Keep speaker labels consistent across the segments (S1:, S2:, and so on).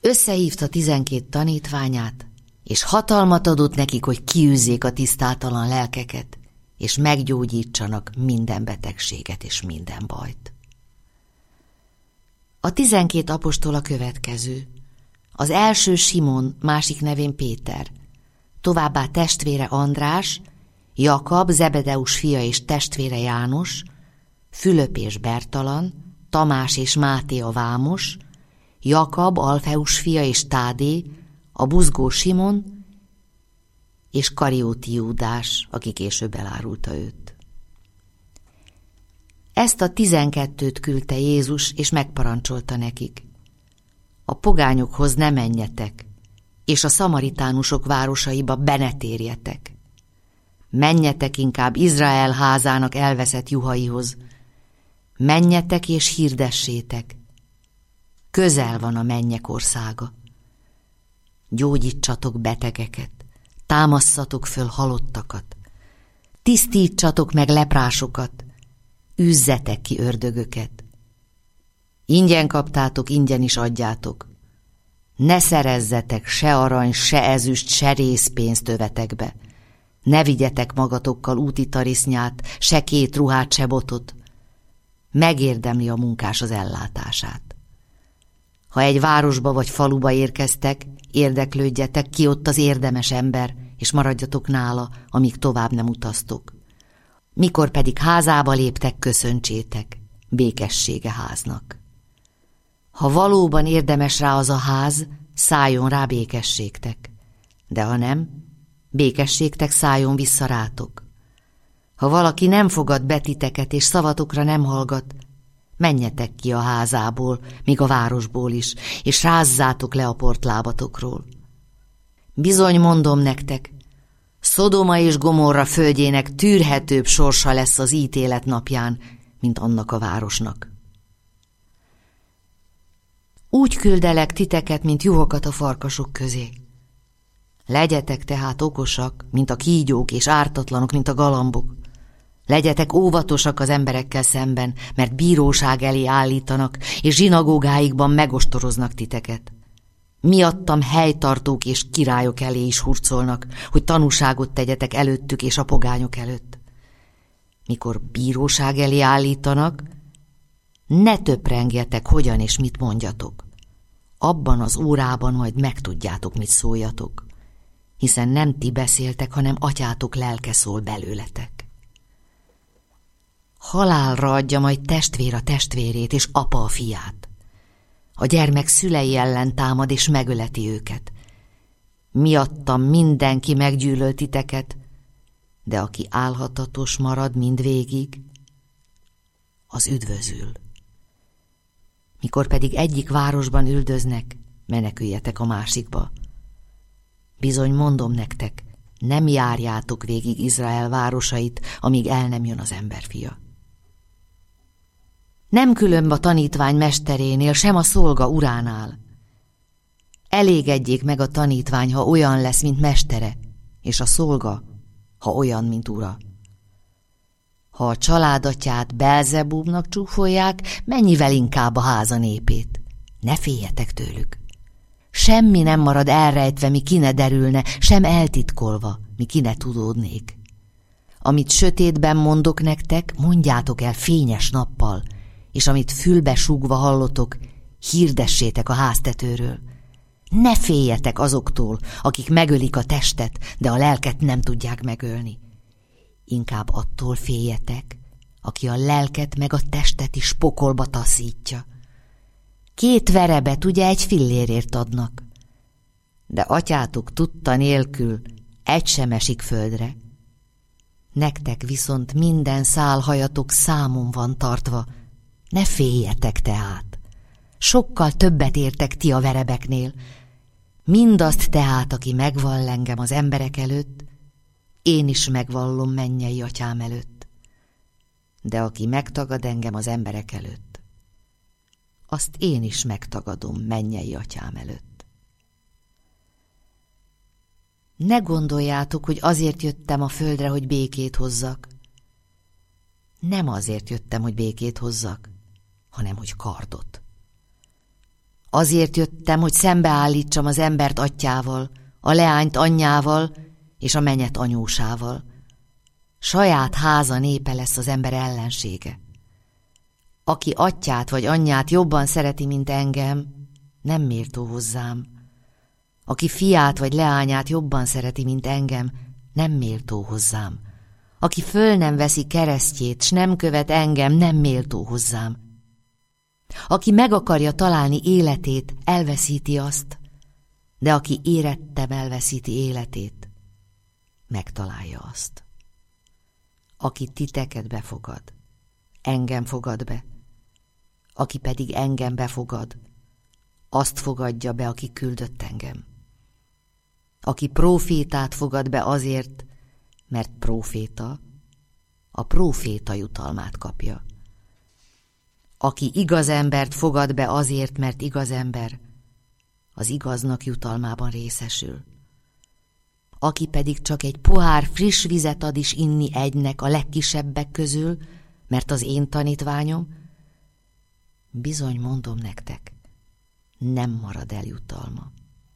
S1: Összehívta 12 tanítványát, és hatalmat adott nekik, hogy kiűzzék a tisztátalan lelkeket, és meggyógyítsanak minden betegséget és minden bajt. A 12 apostol a következő. Az első Simon, másik nevén Péter, továbbá testvére András, Jakab, Zebedeus fia és testvére János, Fülöp és Bertalan, Tamás és Máté a vámos, Jakab, Alfeus fia és Tádé, a buzgó Simon, és Karióti Júdás, aki később elárulta őt. Ezt a 12-t küldte Jézus, és megparancsolta nekik: a pogányokhoz ne menjetek, és a szamaritánusok városaiba be ne térjetek. Menjetek inkább Izrael házának elveszett juhaihoz. Menjetek és hirdessétek. Közel van a mennyek országa. Gyógyítsatok betegeket, támasszatok föl halottakat, tisztítsatok meg leprásokat, üzzetek ki ördögöket. Ingyen kaptátok, ingyen is adjátok. Ne szerezzetek se arany, se ezüst, se rézpénzt övetekbe. Ne vigyetek magatokkal úti tarisznyát, se 2 ruhát, se botot. Megérdemli a munkás az ellátását. Ha egy városba vagy faluba érkeztek, érdeklődjetek, ki ott az érdemes ember, és maradjatok nála, amíg tovább nem utaztok. Mikor pedig házába léptek, köszöntsétek, békessége háznak. Ha valóban érdemes rá az a ház, szálljon rá békességtek, de ha nem, békességtek szálljon vissza rátok. Ha valaki nem fogad be titeket, és szavatokra nem hallgat, menjetek ki a házából, míg a városból is, és rázzátok le a portlábatokról. Bizony mondom nektek, Szodoma és Gomorra földjének tűrhetőbb sorsa lesz az ítélet napján, mint annak a városnak. Úgy küldelek titeket, mint juhokat a farkasok közé. Legyetek tehát okosak, mint a kígyók, és ártatlanok, mint a galambok. Legyetek óvatosak az emberekkel szemben, mert bíróság elé állítanak, és zsinagógáikban megostoroznak titeket. Miattam helytartók és királyok elé is hurcolnak, hogy tanúságot tegyetek előttük és a pogányok előtt. Mikor bíróság elé állítanak, ne töprengjetek, hogyan és mit mondjatok. Abban az órában majd megtudjátok, mit szóljatok, hiszen nem ti beszéltek, hanem atyátok lelke szól belőletek. Halálra adja majd testvér a testvérét, és apa a fiát. A gyermek szülei ellen támad, és megöleti őket. Miattam mindenki meggyűlöl titeket, de aki álhatatos marad mindvégig, az üdvözül. Mikor pedig egyik városban üldöznek, meneküljetek a másikba. Bizony mondom nektek, nem járjátok végig Izrael városait, amíg el nem jön az emberfia. Nem különb a tanítvány mesterénél, sem a szolga uránál. Elégedjék meg a tanítvány, ha olyan lesz, mint mestere, és a szolga, ha olyan, mint ura. Ha a családatyát Belzebúbnak csúfolják, mennyivel inkább a háza népét. Ne féljetek tőlük. Semmi nem marad elrejtve, mi ki ne derülne, sem eltitkolva, mi ki ne tudódnék. Amit sötétben mondok nektek, mondjátok el fényes nappal, és amit fülbe súgva hallotok, hirdessétek a háztetőről. Ne féljetek azoktól, akik megölik a testet, de a lelket nem tudják megölni. Inkább attól féljetek, aki a lelket meg a testet is pokolba taszítja. 2 verebet ugye 1 fillérért adnak, de atyátok tudta nélkül egy sem esik földre. Nektek viszont minden szálhajatok számon van tartva, ne féljetek tehát. Sokkal többet értek ti a verebeknél. Mindazt tehát, aki megvall engem az emberek előtt, én is megvallom mennyei atyám előtt. De aki megtagad engem az emberek előtt, azt én is megtagadom mennyei atyám előtt. Ne gondoljátok, hogy azért jöttem a földre, hogy békét hozzak. Nem azért jöttem, hogy békét hozzak, hanem hogy kardot. Azért jöttem, hogy szembeállítsam az embert atyjával, a leányt anyjával és a mennyet anyósával. Saját háza népe lesz az ember ellensége. Aki atyját vagy anyját jobban szereti, mint engem, nem méltó hozzám. Aki fiát vagy leányát jobban szereti, mint engem, nem méltó hozzám. Aki föl nem veszi keresztjét, s nem követ engem, nem méltó hozzám. Aki meg akarja találni életét, elveszíti azt, de aki érettem elveszíti életét, megtalálja azt. Aki titeket befogad, engem fogad be, aki pedig engem befogad, azt fogadja be, aki küldött engem. Aki prófétát fogad be azért, mert próféta, a próféta jutalmát kapja. Aki igaz embert fogad be azért, mert igaz ember, az igaznak jutalmában részesül. Aki pedig csak egy pohár friss vizet ad is inni egynek a legkisebbek közül, mert az én tanítványom, bizony mondom nektek, nem marad el jutalma.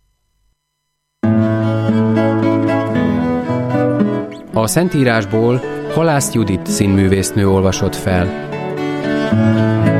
S2: A Szentírásból Halász Judit színművésznő olvasott fel.